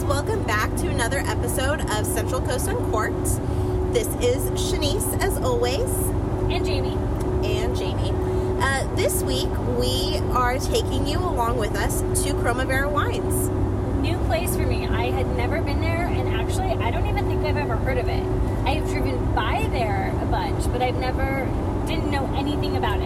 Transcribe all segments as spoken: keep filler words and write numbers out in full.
welcome back to another episode of Central Coast Uncorked. This is Shanice, as always. And Jamie. And Jamie. Uh, this week, we are taking you along with us to Cromavera Wines. New place for me. I had never been there, and actually, I don't even think I've ever heard of it. I have driven by there a bunch, but I've never, didn't know anything about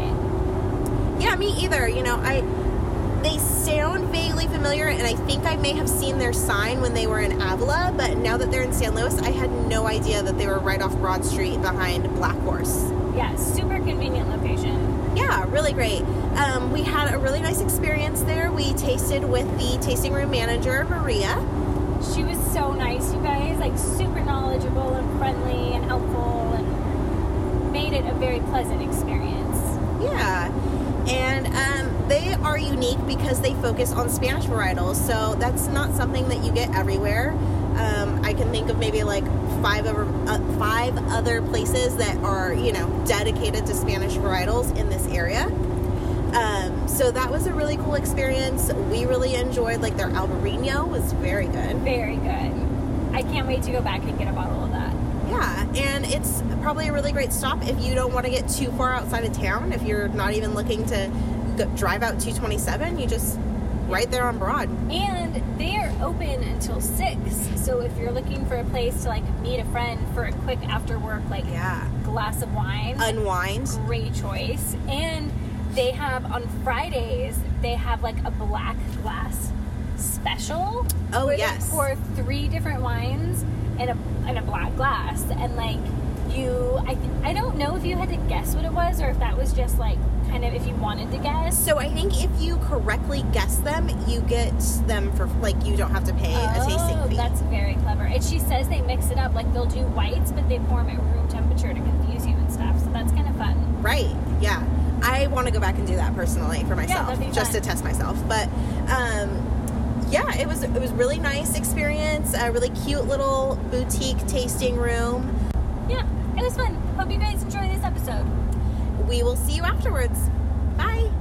it. Yeah, me either. You know, I... They sound vaguely familiar, and I think I may have seen their sign when they were in Avila, but now that they're in San Luis, I had no idea that they were right off Broad Street behind Black Horse. Yeah, super convenient location. Yeah, really great. Um, we had a really nice experience there. We tasted with the tasting room manager, Maria. She was so nice, you guys, like super knowledgeable and friendly and helpful, and made it a very pleasant experience. Yeah. And um, they are unique because they focus on Spanish varietals, so that's not something that you get everywhere. Um, I can think of maybe like five other, uh, five other places that are, you know, dedicated to Spanish varietals in this area. Um, so that was a really cool experience. We really enjoyed, like, their Albarino was very good. Very good. I can't wait to go back and get a bottle of that. Yeah, and it's probably a really great stop if you don't want to get too far outside of town. If you're not even looking to go, drive out two twenty-seven, you just right there on Broad. And they are open until six. So if you're looking for a place to like meet a friend for a quick after work like yeah. glass of wine, unwind, great choice. And they have on Fridays they have like a black glass special. Oh where yes, they pour three different wines in a in a black glass, and like you, I I don't know if you had to guess what it was or if that was just like kind of if you wanted to guess. So I think if you correctly guess them, you get them for like you don't have to pay oh, a tasting fee. That's very clever. And she says they mix it up, like they'll do whites, but they pour them at room temperature to confuse you and stuff. So that's kind of fun. Right? Yeah. I want to go back and do that personally for myself, yeah, that'd be just fun. to test myself. But um, yeah, it was it was really nice experience. A really cute little boutique tasting room. Yeah, it was fun. Hope you guys enjoy this episode. We will see you afterwards. Bye.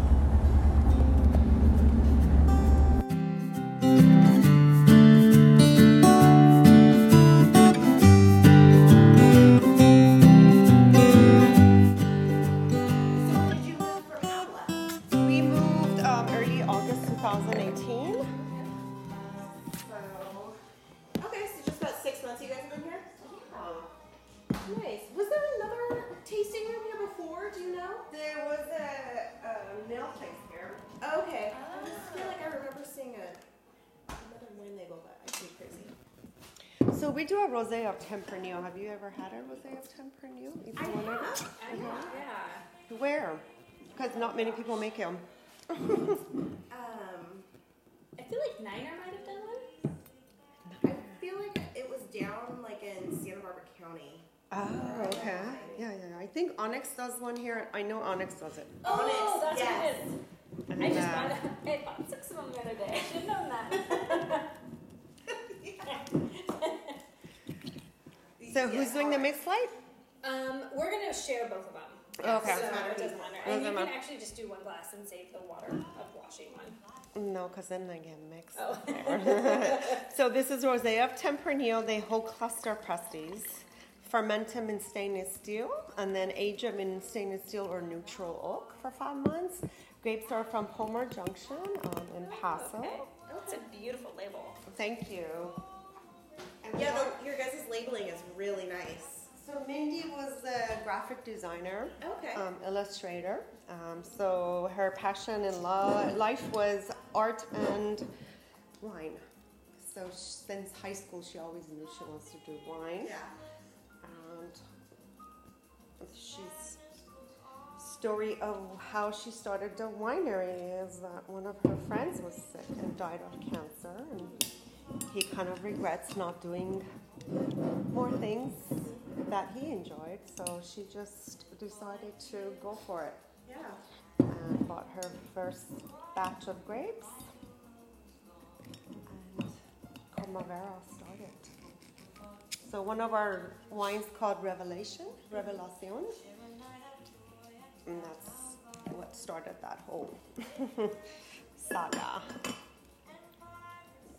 Nice. Was there another tasting room here before? Do you know? There was a, a nail place here. Okay. I just feel like I remember seeing a another wine label, but I could be crazy. So we do a rosé of Tempranillo. Have you ever had a rosé of Tempranillo? I have. I have. Yeah. Where? Because not many people make them. um, I feel like Niner might have done one. I feel like it was down like in Santa Barbara County. Oh, okay. Yeah, yeah, yeah. I think Onyx does one here. I know Onyx does it. Oh, Onyx, that's yes. what it is. I just bought, I bought six of them the other day. I should have known that. So who's doing the mixed light? Um, we're gonna share both of them. Okay. So it doesn't matter. And Doesn't you can matter. actually just do one glass and save the water of washing one. No, because then they get mixed. Oh. So this is rosé of Tempranillo. They whole cluster prestes. Ferment them in stainless steel and then age them in stainless steel or neutral oak for five months. Grapes are from Homer Junction um, in Paso. Okay. Oh, it's a beautiful label. Thank you. And Yeah, the, your guys' labeling is really nice. So Mindy was a graphic designer, Okay. um, illustrator. Um, so her passion in lo- life was art and wine. So she, since high school, she always knew she wants to do wine. Yeah. And she's story of how she started the winery is that one of her friends was sick and died of cancer, and he kind of regrets not doing more things that he enjoyed. So she just decided to go for it. Yeah. And bought her first batch of grapes, and Cromavera started. So one of our wines called Revelation, Revelacion, and that's what started that whole saga.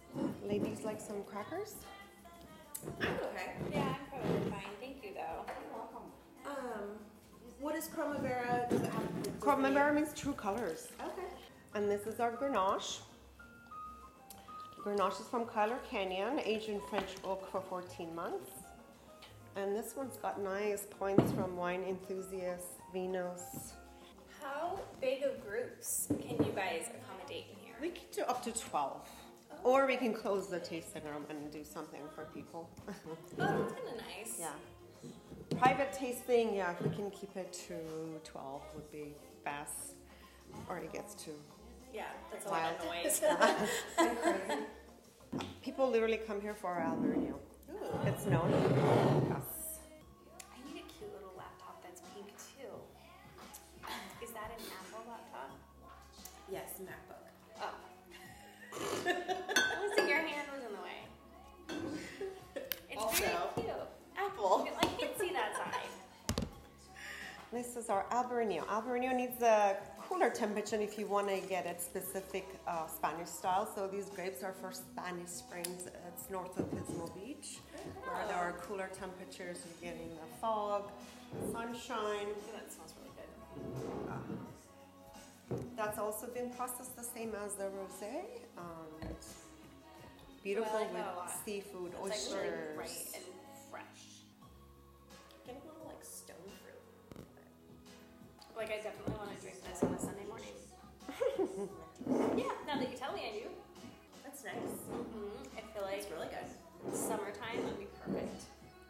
Ladies like some crackers? I'm okay. Yeah, I'm probably fine. Thank you, though. You're welcome. Um, what is Cromavera? Does it have? does it Cromavera means true colors. mean- Okay. And this is our Grenache. Grenache is from Kyler Canyon, aged in French oak for fourteen months. And this one's got nice points from Wine Enthusiasts, Vinos. How big of groups can you guys accommodate in here? We can do up to twelve. Or we can close the tasting room and do something for people. Oh, that's kind of nice. Yeah. Private tasting, yeah, if we can keep it to twelve would be best. Or it gets too Yeah, that's a lot of wild. noise. And crazy. People literally come here for our Albarino. Ooh. It's known. Yes. I need a cute little laptop that's pink too. Is that an Apple laptop? Yes, MacBook. Oh. Listen, your hand was in the way. It's Also, very cute. Apple. I can't see that side. This is our Albarino. Albarino needs a cooler temperature if you want to get it specific uh, Spanish style. So these grapes are for Spanish Springs. It's north of Pismo Beach, where there are cooler temperatures. You're getting the fog, sunshine. Oh, that smells really good. That's also been processed the same as the rosé. Um, beautiful Oh, I like with that a lot. seafood, It's like oysters. really bright and fresh. Getting a little like stone fruit. Like, I definitely want to drink this on a Sunday morning. Yeah, now that you tell me I do. That's nice. Mm-hmm. I feel like It's really good. summertime would be perfect.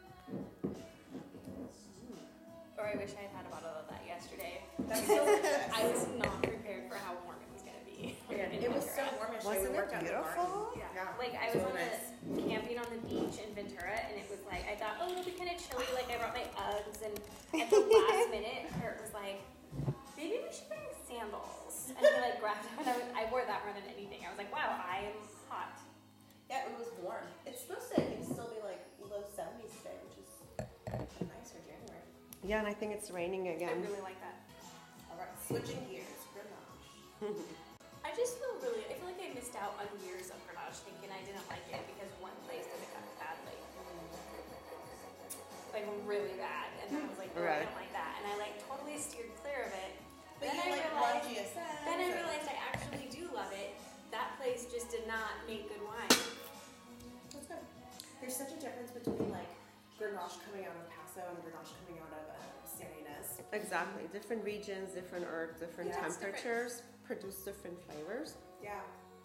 Or I wish I had had a bottle of that yesterday. That's so good. I was not prepared for how warm it was going to be. in It was so Ventura. warm yesterday. Wasn't we it worked out in the beautiful? garden. Yeah. Yeah. Like, I It's was on really the camping on the beach in Ventura, and it was like, I thought, oh, it'll be kind of chilly. Like, I brought my Uggs, and at the last minute, Kurt was like, maybe we should bring sandals. And he, like, grabbed them, and I, was, I wore that more than anything. I was like, wow, I am hot. Yeah, it was warm. It's supposed to I think, still be like low seventies today, which is nice for January. Yeah, and I think it's raining I again. really like that. All right, switching gears. Grenache. I just feel really, I feel like I missed out on years of Grenache thinking I didn't like it because one place did it kind of badly. Like really bad. And then I was like, oh, I Right. don't like that. And I like totally steered clear of it. But then you I like realized, love G S M. then I realized I actually do love it. That place just did not make good wine. That's good. There's such a difference between like Grenache coming out of Paso and Grenache coming out of uh, San Ynez. Exactly. Different regions, different herbs, different Yeah, it's different. temperatures produce different flavors. Yeah.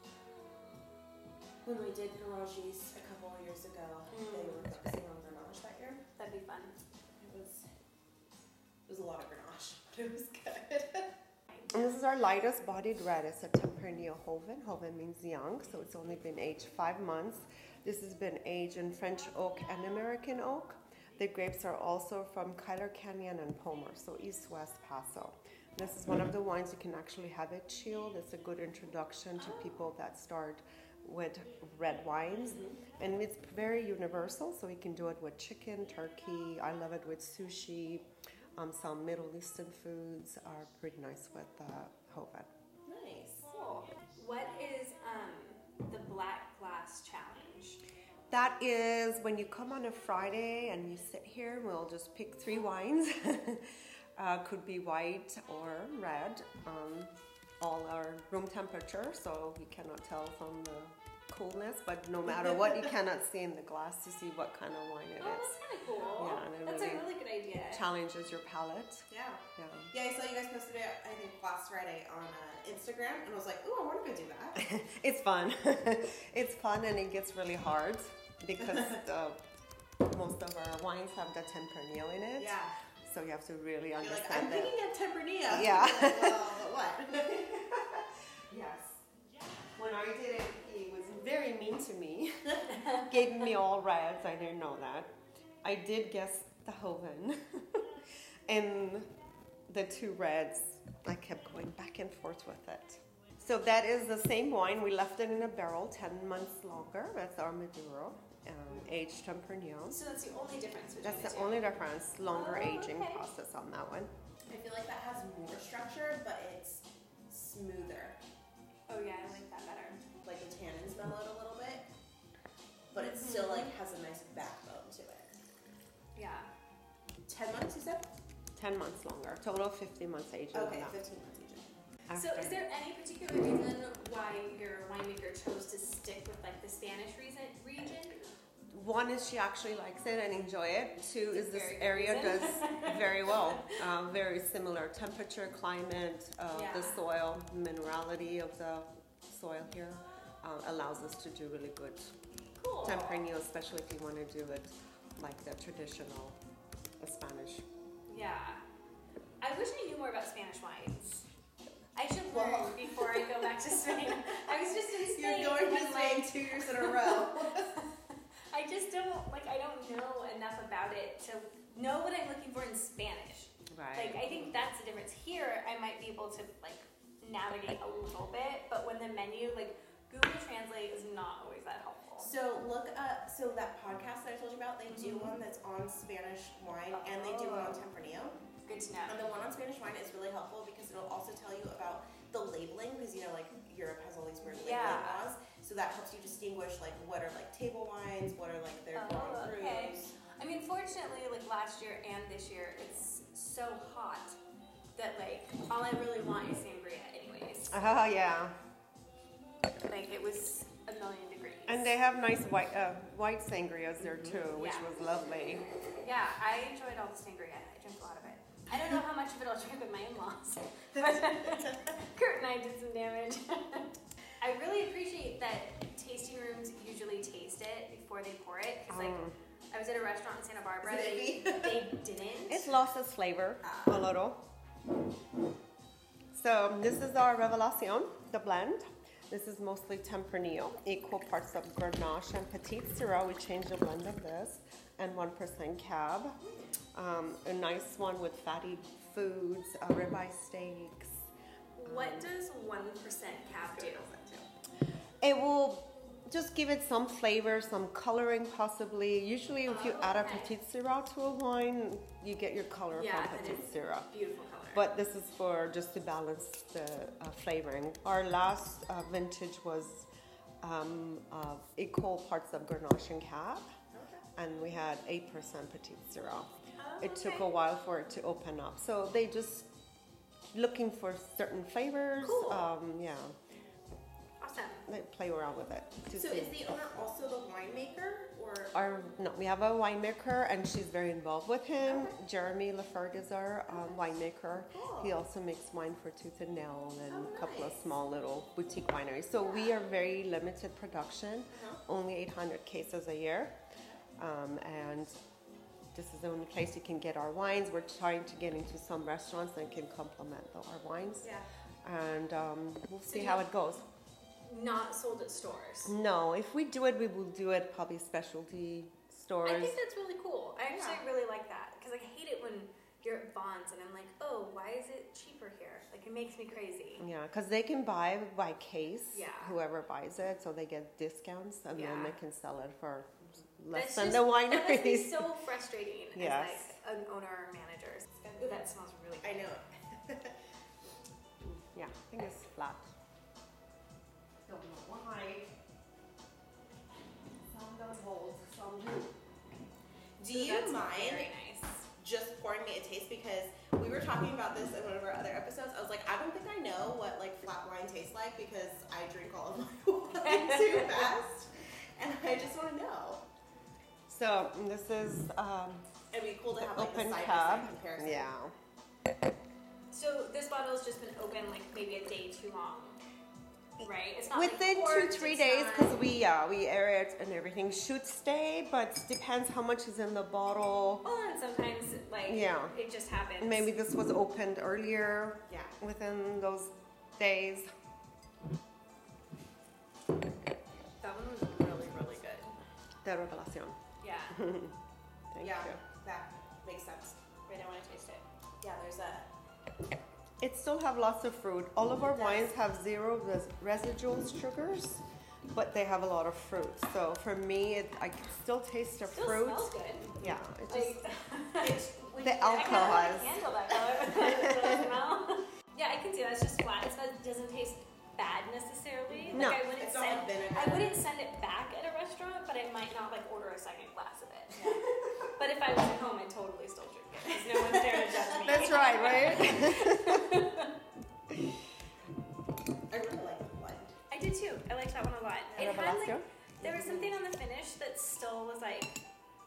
When we did Garages a couple of years ago, Mm. they were focusing on Grenache that year. That'd be fun. It was it was a lot of Grenache. It was good. And this is our lightest bodied red. It's a Tempranillo Joven. Joven means young, so it's only been aged five months. This has been aged in French oak and American oak. The grapes are also from Kyler Canyon and Palmer, so east-west Paso. This is one of the wines you can actually have it chilled. It's a good introduction to people that start with red wines. And it's very universal, so you can do it with chicken, turkey. I love it with sushi. Um, some Middle Eastern foods are pretty nice with uh, Joven. Nice. Cool. What is um the Black Glass Challenge? That is when you come on a Friday and you sit here, we'll just pick three wines. uh, could be white or red. Um, all are room temperature, so you cannot tell from the coolness, but no matter what, you cannot see in the glass to see what kind of wine it Oh, is. that's kind of cool. Yeah, and it that's really a really good idea. Challenges your palate. Yeah. Yeah. Yeah, I saw you guys posted it, I think, last Friday on uh, Instagram, and I was like, ooh, I want to go do that. It's fun. It's fun, and it gets really hard because uh, most of our wines have the Tempranillo in it. Yeah. So you have to really You're like, understand I'm that. thinking of Tempranillo. Yeah. Like, well, but what? Yes. When I did it, he was very mean to me. Gave me all reds. I didn't know that. I did guess the Joven. And the two reds, I kept going back and forth with it. So that is the same wine. We left it in a barrel ten months longer. That's our Maduro, um, aged Tempranillo. So that's the only difference between That's the the two. only difference. Longer Oh, aging okay. process on that one. I feel like that has more structure, but it's smoother. Oh yeah, I like that better. Like the tannins mellow it a little bit. ten months longer. Total fifteen months aging. Okay, now. fifteen months aging. So After. is there any particular reason why your winemaker chose to stick with like the Spanish reason, region? One is she actually likes it and enjoy it. Two is this Very good area reason. does very well. Um, very similar temperature, climate, uh, Yeah. the soil, minerality of the soil here uh, allows us to do really good Cool. Tempranillo, especially if you want to do it like the traditional uh, Spanish. Yeah. I wish I knew more about Spanish wines. I should Well- learn before I go back to Spain. I was just in Spain. You're going to and, Spain like, two years in a row. I just don't like. I don't know enough about it to know what I'm looking for in Spanish. Right. Like I think that's the difference. Here, I might be able to like navigate a little bit, but when the menu, like Google Translate, is not always that helpful. So look up, so that podcast that I told you about, they do one that's on Spanish wine and they do one on Tempranillo. Good to And know. the one on Spanish wine is really helpful because it'll also tell you about the labeling because you know like Europe has all these weird labeling Yeah. laws. So that helps you distinguish like what are like table wines, what are like their Oh, Grand Crus. okay. I mean, fortunately, like last year and this year, it's so hot that like all I really want is sangria, anyways. Oh, yeah. Like it was a million degrees. And they have nice white uh, white sangrias there too, which Yeah. was lovely. Yeah, I enjoyed all the sangria. I drank a lot of it. I don't know how much of it I'll drink with my in-laws, but Kurt and I did some damage. I really appreciate that tasting rooms usually taste it before they pour it. Because like, Mm. I was at a restaurant in Santa Barbara. Is They, it they didn't. It lost its flavor Ah. a little. So this is our Revelacion, the blend. This is mostly Tempranillo, equal parts of Grenache and Petit Syrah. We changed the blend of this, and one percent Cab. Um, a nice one with fatty foods, uh, ribeye steaks. What does one percent cab do? It will just give it some flavor, some coloring possibly. Usually if you Oh, add a okay. Petit Syrah to a wine, you get your color Yeah, from and Petit it's Syrah. beautiful color. But this is for just to balance the uh, flavoring. Our last uh, vintage was um, uh, equal parts of Grenache and Cab, and we had eight percent Petit Syrah. Oh, It took okay. a while for it to open up. So they just looking for certain flavors. Cool. Um, yeah, Awesome. they play around with it. to So see. is the owner also the winemaker or? Our, no, we have a winemaker, and she's very involved with him. Jeremy Lafergue is our um, winemaker. Cool. He also makes wine for Tooth and Nail and Oh, a couple of nice. small little boutique wineries. So we are very limited production, Uh-huh. only eight hundred cases a year. Um, and this is the only place you can get our wines. We're trying to get into some restaurants that can complement the, our wines. Yeah. And um, we'll So see you- how it goes. Not sold at stores. No, if we do it, we will do it probably specialty stores. I think that's really cool. I actually Yeah. really like that because I hate it when you're at Bonds and I'm like, oh, why is it cheaper here? Like it makes me crazy. Yeah, because they can buy by case, Yeah. whoever buys it, so they get discounts, and then Yeah. they can sell it for less That's than just, the that must be wineries. so frustrating Yes. as like an owner or manager. Ooh, that smells really good. I know it. Yeah, I think it's flat. Don't know why. Some don't hold, some do. Do So you that's mind Very nice. just pouring me a taste because we were talking about this in one of our other episodes. I was like, I don't think I know what like flat wine tastes like because I drink all of my wine too fast, and I just want to know. So this is um, It'd be cool to have like open the side by cab. side comparison. Yeah. So this bottle's just been open like maybe a day too long, right? It's not Within like two, corked, three it's days, not- because we yeah we air it and everything should stay, but depends how much is in the bottle. Well, and sometimes like Yeah. it just happens. Maybe this was opened earlier Yeah. within those days. That one was really really good. The Revelacion. Yeah. Thank yeah, you. that makes sense. Wait, I want to taste it. Yeah, there's a. It still have lots of fruit. All of our wines have zero res- residual sugars, but they have a lot of fruit. So for me, it, I can still taste the Still fruit. smells good. Yeah, it just Like, It's, the I alcohol kind of has. handle that color. smell. Yeah, I can see that. It's just flat. It's not, it doesn't taste bad necessarily. No. Like I wouldn't It's not send. like vinegar. I wouldn't send it back at a restaurant, but I might not like order a second glass of it. But if I was at home, I'd totally still drink it because no one's there to judge me. This That's right, right? I really like the blend. I did too. I liked that one a lot. And It the had Velasco? like, there was something on the finish that still was like,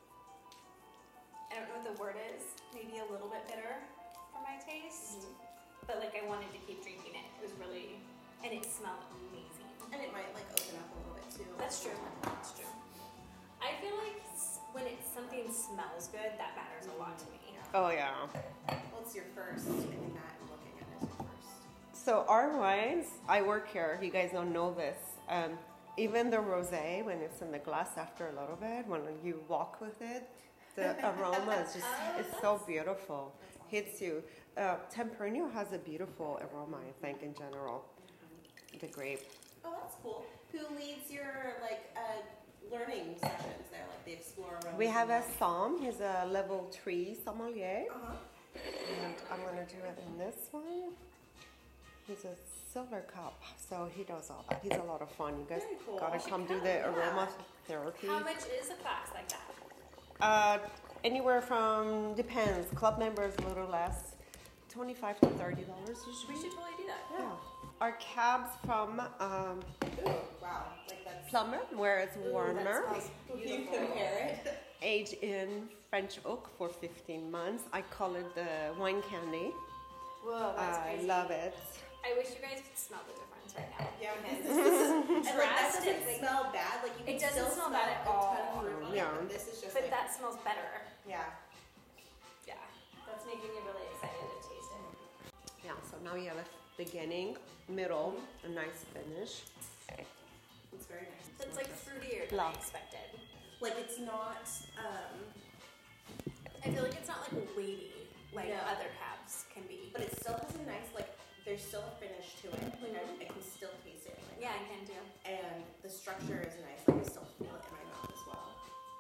I don't know what the word is, maybe a little bit bitter for my taste. But like I wanted to keep drinking it. It was really, and it smelled amazing. And it might like open up a little bit too. That's true. That's true. I feel like s- when it, something smells good, that matters a lot to me. Oh yeah. Well, it's your first. I think that I'm looking at it as your first. So our wines, I work here. You guys don't know this. Um, even the rosé, when it's in the glass after a little bit, when you walk with it, the aroma is just, it's so beautiful. Hits you. Uh, Tempranillo has a beautiful aroma, I think, in general. The grape. Oh, that's cool. Who leads your like uh, learning sessions there, like the Explorer? We have a Sam. He's a level three sommelier. Uh-huh. And I'm going to do it in this one. He's a silver cup, so he does all that. He's a lot of fun. You guys Very cool. gotta come do the aroma therapy. How much is a class like that? Uh, anywhere from, depends, club members a little less, twenty-five to thirty dollars usually. We should totally do that. Yeah. Our cabs from um, Ooh, wow. Like that's. Plumber, where it's warmer, That smells beautiful. You compare it. aged in French oak for fifteen months. I call it the wine candy. Whoa, that's I crazy. love it. I wish you guys could smell the difference right now. Yeah, because this is, and like, that Drastic, doesn't like- smell bad. Like you can It doesn't still smell bad at a ton all. of fruit on Yeah. it, but this is just But like, that smells better. yeah. Yeah. That's making me really excited to taste it. Yeah, so now you have a beginning, middle, a nice finish. It's very nice. So it's like fruitier than Love. I expected. Like it's not. Um, I feel like it's not like weighty like No. other cabs can be. but it still has a nice like. There's still a finish to it. Like I, I can still taste it. Like, Yeah, I can too. And the structure is nice. Like I still feel it in my mouth as well.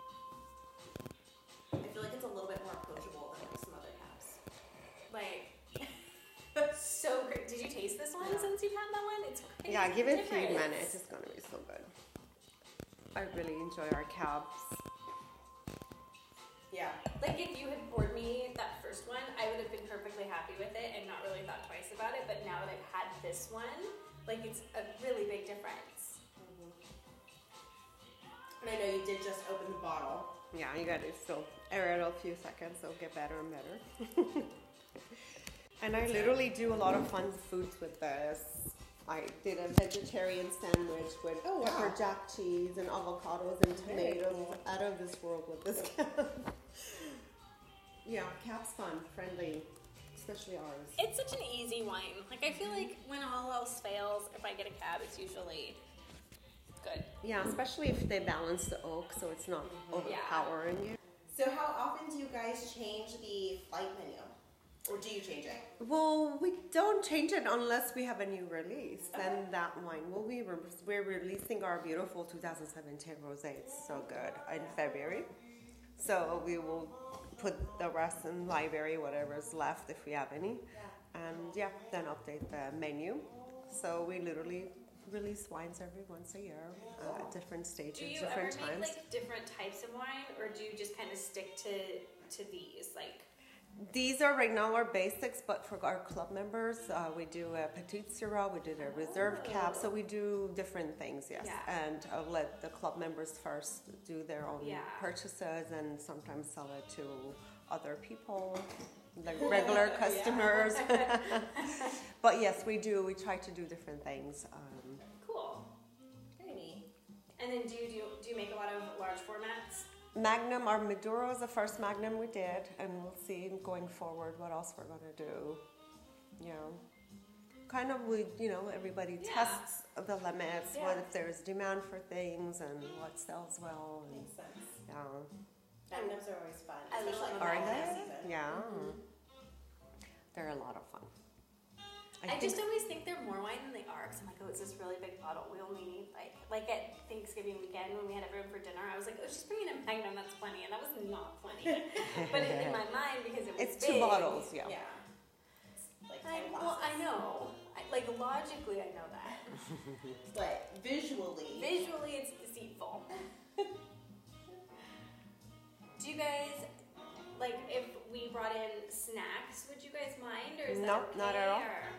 I feel like it's a little bit more approachable than like some other cabs. Like, so great. Did you taste this one Yeah. since you've had that one? It's crazy Yeah, give it a few difference. minutes. It's gonna be so good. I really enjoy our cabs. Yeah. Like if you had poured me that first one, I would have been perfectly happy with it and not really thought twice about it. But now that I've had this one, like it's a really big difference. And I know you did just open the bottle. Yeah, you gotta still air it a few seconds, so it'll get better and better. And I literally do a lot of fun foods with this. I did a vegetarian sandwich with Oh, wow. pepper jack cheese and avocados and Very tomatoes. cool. Out of this world with this cap. Yeah, cap's fun, friendly, especially ours. It's such an easy wine. Like I feel like when all else fails, if I get a cab, it's usually good. Yeah, especially if they balance the oak so it's not overpowering you. So how often do you guys change the flight menu? Or do you change it? Well, we don't change it unless we have a new release. Then that wine will be, re- we're releasing our beautiful two thousand seventeen rosé. It's so good in February. So we will put the rest in library, whatever is left if we have any. And yeah, then update the menu. So we literally release wines every once a year uh, at different stages, Do you different ever times. make like different types of wine, or do you just kind of stick to to these? Like, These are right now our basics, but for our club members, uh, we do a Petite Syrah, we did a reserve cap, so we do different things, yes. Yeah. And I'll let the club members first do their own Yeah. purchases and sometimes sell it to other people, like regular customers. But yes, we do, we try to do different things. Um, cool. Very neat. And then do you do, do you make a lot of large formats? Magnum, our Maduro is the first Magnum we did, and we'll see going forward what else we're going to do. You know, kind of we, you know, everybody Yeah. tests the limits, Yeah. what if there's demand for things and what sells well. And, Makes sense. yeah. Magnums are always fun. I love especially in Are holiday they? season. Yeah. They're a lot of fun. I, think- just always think they're more wine than they are, because I'm like, oh, it's this really big bottle. We only need like, like at Thanksgiving weekend when we had everyone for dinner, I was like, oh, just bring in a Magnum, that's plenty, and that was not plenty. But in my mind, because it was It's big, two bottles, yeah. Yeah. It's like I, ten well, I glasses. know, I, like logically, I know that. But visually, Visually, it's deceitful. Do you guys, like, if we brought in snacks, would you guys or is No, that not okay, at all. or-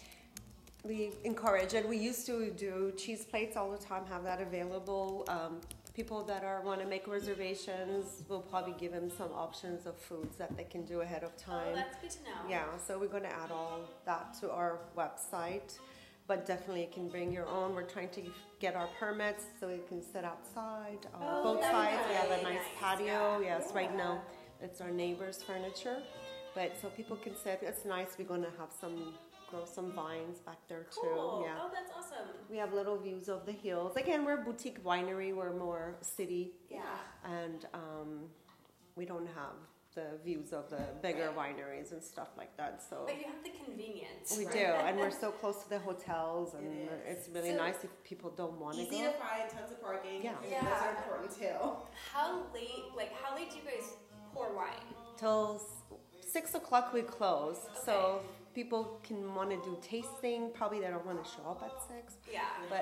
We encourage it. We used to do cheese plates all the time, have that available. Um, people that are want to make reservations, we'll probably give them some options of foods that they can do ahead of Oh, time. that's good to know. Yeah, so we're going to add all that to our website. But definitely you can bring your own. We're trying to get our permits so you can sit outside. Uh, Oh, both that'd be sides, we have a really nice nice, patio. yeah. Yes, right now it's our neighbor's furniture. But so people can sit. It's nice. We're going to have some, grow some vines back there too. Cool. Yeah. Oh, that's awesome. We have little views of the hills. Again, we're a boutique winery. We're more city. Yeah. And um, we don't have the views of the bigger wineries and stuff like that. So But you have the convenience. we Right. do, and we're so close to the hotels, and It is. it's really So- nice if people don't want to Easy go. to find, tons of parking. Yeah. and Yeah. Those are important too. How late, like, how late do you guys pour wine? Till s- six o'clock we close, so people can want to do tasting. Probably they don't want to show up at six, Yeah. but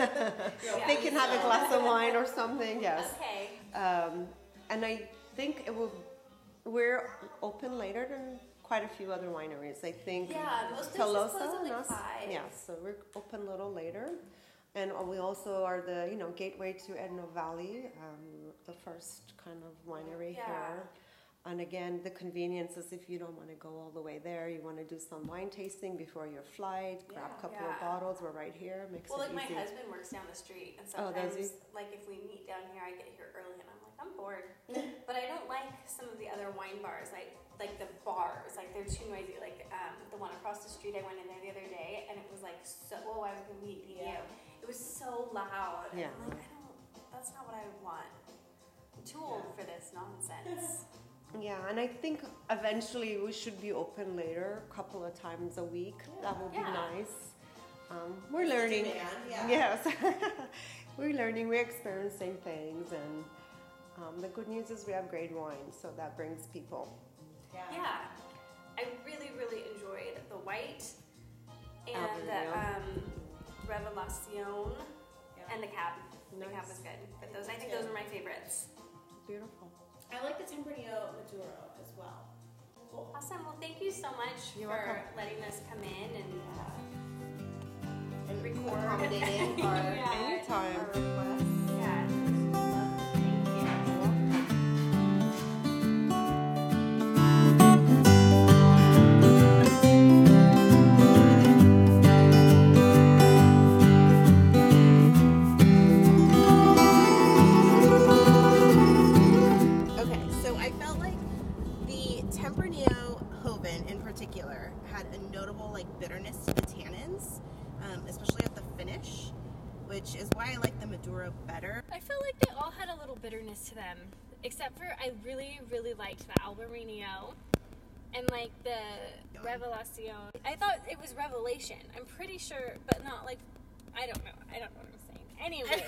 Yeah. they can have a glass of wine or something. Yes. Okay. Um, and I think it will. We're open later than quite a few other wineries. I think. Yeah, most places close Tolosa at and like us. five. Yeah, so we're open a little later, and we also are the you know gateway to Edna Valley, um, the first kind of winery Yeah. here. And again, the convenience is if you don't want to go all the way there, you want to do some wine tasting before your flight, grab Yeah. a couple Yeah. of bottles. We're right here. Makes Well, it like my easy. husband works down the street, and Oh, does sometimes, he? like if we meet down here, I get here early, and I'm like, I'm bored. But I don't like some of the other wine bars, like like the bars, like they're too noisy. Like um, the one across the street, I went in there the other day, and it was like so. Oh, I was gonna meet you. Yeah. It was so loud. Yeah. I'm like, I don't. That's not what I want. I'm too old for this nonsense. Yeah, and I think eventually we should be open later, a couple of times a week. That would be Yeah. nice. Um, we're learning. Demand, yeah. Yes, we're learning. We're experiencing things, and um, the good news is we have great wine, so that brings people. Yeah, I really, really enjoyed the white and the Albarino. um, Revelacion and the cab. The cab Nice. was good, but those I think those were my favorites. Beautiful. I like the Tempranillo Maduro as well. Cool. Awesome. Well, thank you so much You're for welcome. letting us come in and uh, And record. accommodating our, Yeah. Anytime. our requests. yeah. Thank you. Okay, so I felt like the Tempranillo Joven in particular had a notable like bitterness to the tannins, um, especially at the finish, which is why I like the Maduro better. I felt like they all had a little bitterness to them, except for I really, really liked the Albarino and like the Revelacion. I thought it was Revelation. I'm pretty sure, but not like, I don't know. I don't know what I'm saying. Anyway,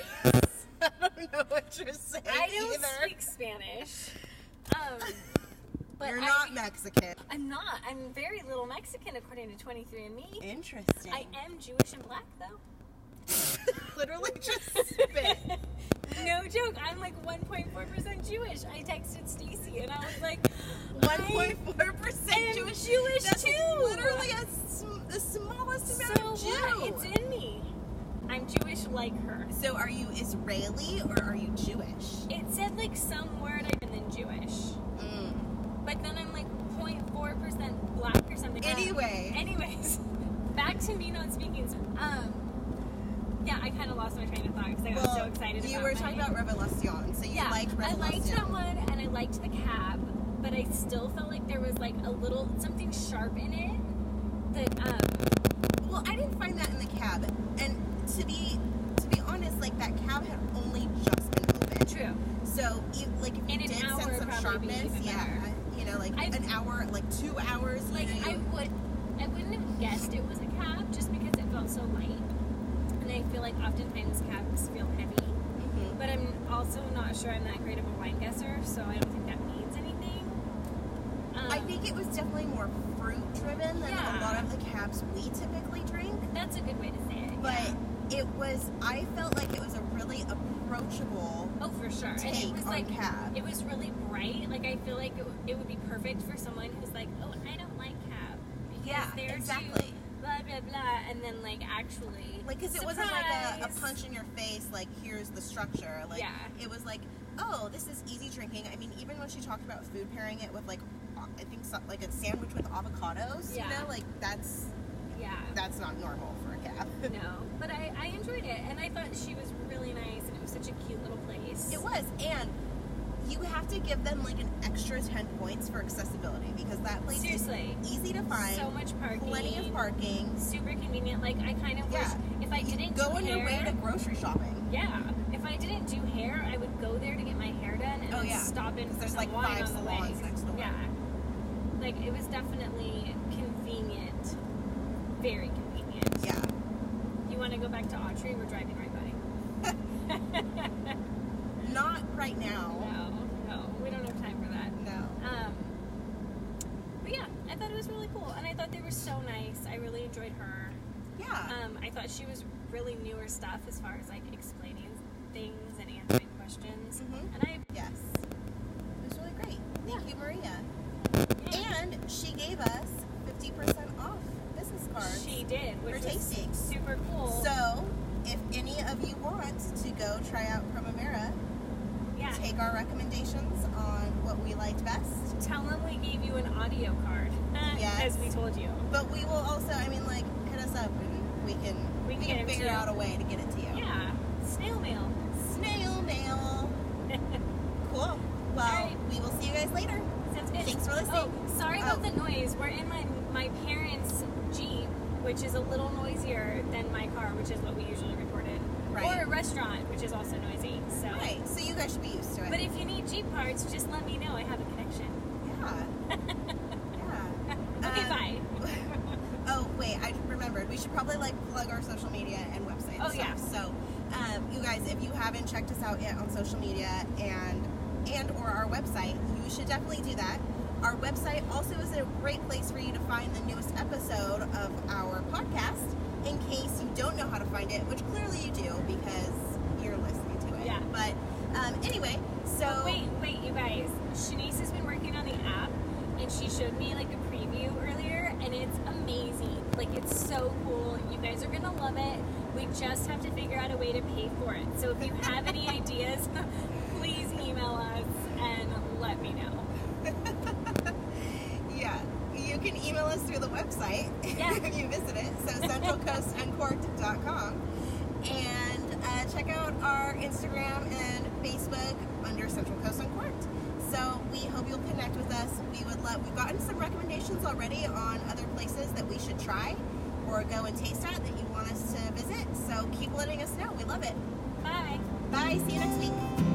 I don't know what you're saying I don't either. speak Spanish. Um, but You're I, not Mexican. I'm not. I'm very little Mexican according to twenty-three and me. Interesting. I am Jewish and black though. Literally just spit. No joke. I'm like one point four percent Jewish. I texted Stacy and I was like, one point four percent am Jewish. Jewish That's too. literally a, sm- the smallest So amount of Jew. what? It's in me. I'm Jewish like her. So are you Israeli or are you Jewish? It said like some word and then Jewish. Mm. But then I'm like zero point four percent black or something. Anyway. Um, anyways, back to me not speaking. So, um, yeah, I kind of lost my train of thought because I got Well, so excited you about were my- talking about Revelacion, so you Yeah, liked I Revelacion. liked that one and I liked the cab, but I still felt like there was like a little something sharp in it. That um, Well, I didn't find that in the cab, and to be to be honest, like that cab had only just been opened. true. So, you, like, if you In an did hour, sense some probably be sharpness, even yeah, better. you know, like I- an hour, like two hours, you Like know, I you- would, I wouldn't have guessed it was a cab just because it felt so light, and I feel like oftentimes cabs feel heavy. Mhm. But I'm also not sure I'm that great of a wine guesser, so I don't think that means anything. Um, I think it was definitely more fruit driven than Yeah. a lot of the cabs we typically drink. that's a good way to say it. But it was, I felt like it was a really approachable Oh, for sure. And take it was on like cab. it was really bright. Like I feel like it, w- it would be perfect for someone who's like, oh, I don't like cab Yeah, they're exactly. too blah blah blah, and then like actually, Like, because it wasn't like a, a surprise. punch in your face, like, here's the structure. Like, Yeah. it was like, oh, this is easy drinking. I mean, even when she talked about food pairing it with, like, I think, so, like, a sandwich with avocados, Yeah. you know? Like, that's Yeah. that's not normal for a cab. No, but I, I enjoyed it, and I thought she was really nice, and it was such a cute little place. It was, and you have to give them, like, an extra ten points for accessibility, because that place Seriously. is easy to find. So much parking. Plenty of parking. Super convenient. Like, I kind of Yeah. wish if I You didn't go do on hair, your way to grocery shopping. yeah, if I didn't do hair, I would go there to get my hair done and Oh, then yeah. stop in 'Cause for there's, some like, wine five on the way. salons next door. Yeah, like it was definitely convenient, very convenient. Yeah. You want to go back to Autry? We're driving right by. Not right now. No, no, we don't have time for that. No. Um, but yeah, I thought it was really cool, and I thought they were so nice. I really enjoyed her. Yeah. Um, I thought she was really newer stuff as far as like explaining things and answering questions, Mhm. and I Yes. It was really great. Thank Yeah. you, Maria. yeah, And she gave us fifty percent off business cards. she did, which for was tasting. super cool. So, if any of you want to go try out Primavera, yeah, take our recommendations on what we liked best. tell them we gave you an audio card, Yes. as we told you. But we will also, I mean, like, hit us up and we can We can get it to figure you. out a way to get it to you. Yeah, snail mail. Snail mail. Cool. Well, Alright. we will see you guys later. Sounds good. Thanks for listening. Oh, sorry about Oh. the noise. We're in my my parents' Jeep, which is a little noisier than my car, which is what we usually record in. Right. Or a restaurant, which is also noisy. So. Right, so you guys should be used to it. But if you need Jeep parts, just let me know. I have a connection. Yeah. Yeah. Okay, Um, bye. Oh, wait, I remembered. We should probably, like, plug our social media and website and Oh, stuff. yeah. So, um, you guys, if you haven't checked us out yet on social media and and or our website, you should definitely do that. Our website also is a great place for you to find the newest episode of our podcast in case you don't know how to find it, which clearly you do because you're listening to it. Yeah. But um, anyway, so... Oh, wait, wait, you guys. Shanice has been working on the app, and she showed me like a preview earlier, and it's amazing. Like, it's so cool. You guys are gonna love it. We just have to figure out a way to pay for it. So if you have any ideas, please email us and let me know. Yeah, you can email us through the website Yeah. if you visit it, so central coast uncorked dot com. And uh, check out our Instagram and Facebook under Central Coast Uncorked. So we hope you'll connect with us. We would love, we've gotten some recommendations already on other places that we should try or go and taste at that you want us to visit. So keep letting us know. We love it. Bye. Bye. See you next week.